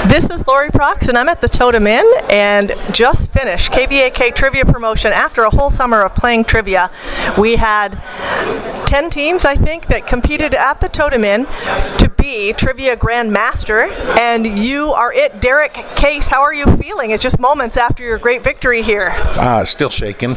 This is Lori Prox, and I'm at the Totem Inn, and just finished KVAK Trivia Promotion after a whole summer of playing trivia. We had 10 teams, I think, that competed at the Totem Inn to be Trivia Grand Master, and you are it. Derek Case, how are you feeling? It's just moments after your great victory here. Still shaking,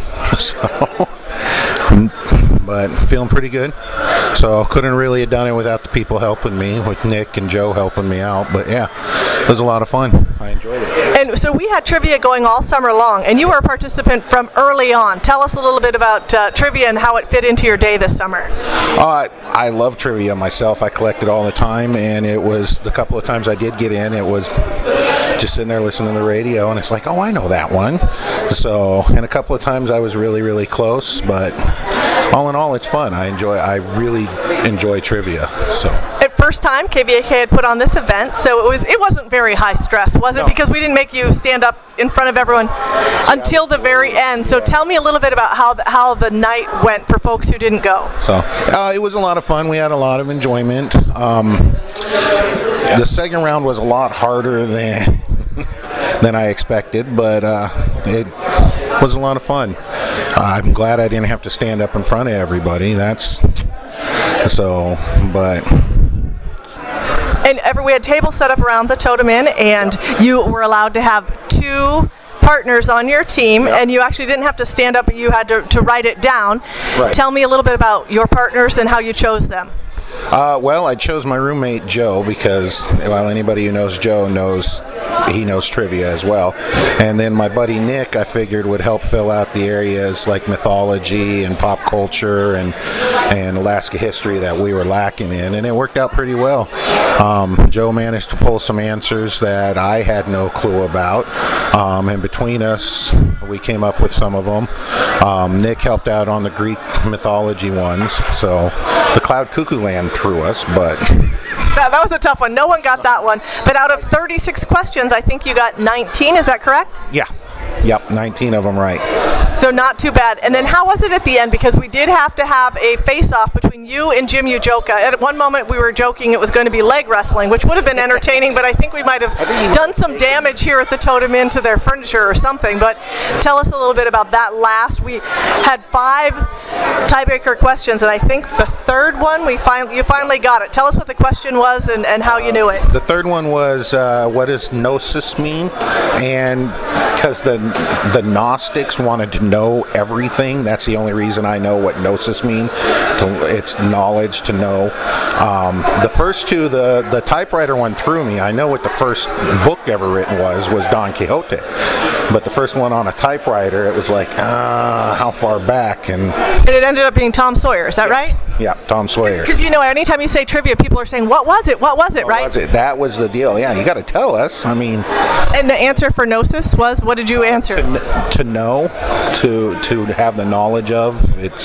but feeling pretty good. So couldn't really have done it without the people helping me, with Nick and Joe helping me out. But yeah, it was a lot of fun. I enjoyed it. And so we had trivia going all summer long, and you were a participant from early on. Tell us a little bit about trivia and how it fit into your day this summer. I love trivia myself. I collect it all the time, and it was the couple of times I did get in, it was just sitting there listening to the radio, and it's like, oh, I know that one. So, and a couple of times I was really, really close, but all in all, it's fun. I really enjoy trivia. So. First time KVAK had put on this event, so it wasn't very high stress, was it? No. Because we didn't make you stand up in front of everyone until the very end. So tell me a little bit about how the night went for folks who didn't go. So it was a lot of fun. We had a lot of enjoyment. The second round was a lot harder than I expected, but it was a lot of fun. I'm glad I didn't have to stand up in front of everybody. And we had tables set up around the Totem Inn, and you were allowed to have 2 partners on your team, and you actually didn't have to stand up, but you had to write it down. Right. Tell me a little bit about your partners and how you chose them. Well, I chose my roommate Joe because, well, anybody who knows Joe knows he knows trivia as well. And then my buddy Nick, I figured, would help fill out the areas like mythology and pop culture and Alaska history that we were lacking in, and it worked out pretty well. Joe managed to pull some answers that I had no clue about, and between us, we came up with some of them. Nick helped out on the Greek mythology ones, so the Cloud Cuckoo Land threw us, but... That was a tough one. No one got that one. But out of 36 questions, I think you got 19. Is that correct? Yeah. Yep, 19 of them right. So not too bad. And then how was it at the end? Because we did have to have a face-off between you and Jim Ujoka. At one moment we were joking it was going to be leg wrestling, which would have been entertaining, but I think we might have done some damage here at the Totem Inn to their furniture or something. But tell us a little bit about that last. We had 5 tiebreaker questions, and I think the third one you finally got it. Tell us what the question was and how you knew it. The third one was, what does gnosis mean? And because the Gnostics wanted to know everything, that's the only reason I know what gnosis means. It's knowledge to know. The first 2, the typewriter one threw me. I know what the first book ever written was Don Quixote. But the first one on a typewriter, it was like, how far back? And it ended up being Tom Sawyer, is that right? Yeah, Tom Sawyer. Because anytime you say trivia, people are saying, what was it, right? What was it? That was the deal. Yeah, you got to tell us. I mean... And the answer for gnosis was, what did you answer? To know, to have the knowledge of.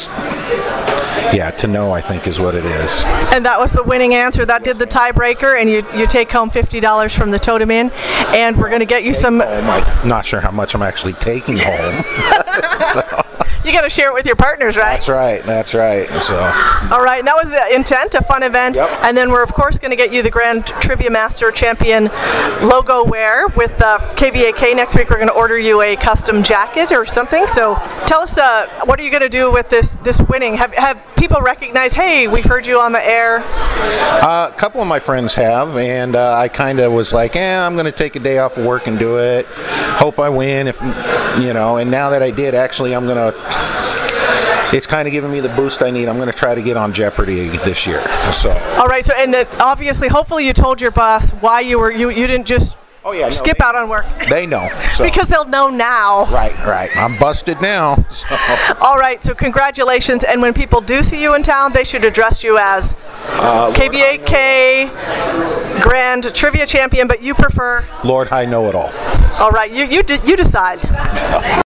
To know, I think, is what it is. And that was the winning answer. That did the tiebreaker, and you take home $50 from the Totem Inn, and we're going to get you some... I'm not sure how much I'm actually taking home. So. You got to share it with your partners, right? That's right. So. All right, and that was the intent, a fun event. Yep. And then we're, of course, going to get you the Grand Trivia Master Champion logo wear with KVAK. Next week, we're going to order you a custom jacket or something. So tell us, what are you going to do with this winning? Have people recognize, hey, we heard you on the air? A couple of my friends have, and I kind of was like, I'm going to take a day off of work and do it. Hope I win, and now that I did, actually, I'm going to... It's kind of giving me the boost I need. I'm going to try to get on Jeopardy this year. So. All right. So, and obviously, hopefully, you told your boss why you didn't just skip out on work. They know. So. Because they'll know now. Right. I'm busted now. So. All right. So congratulations. And when people do see you in town, they should address you as KVAK Grand Trivia Champion, but you prefer? Lord High Know-It-All. All right. You decide.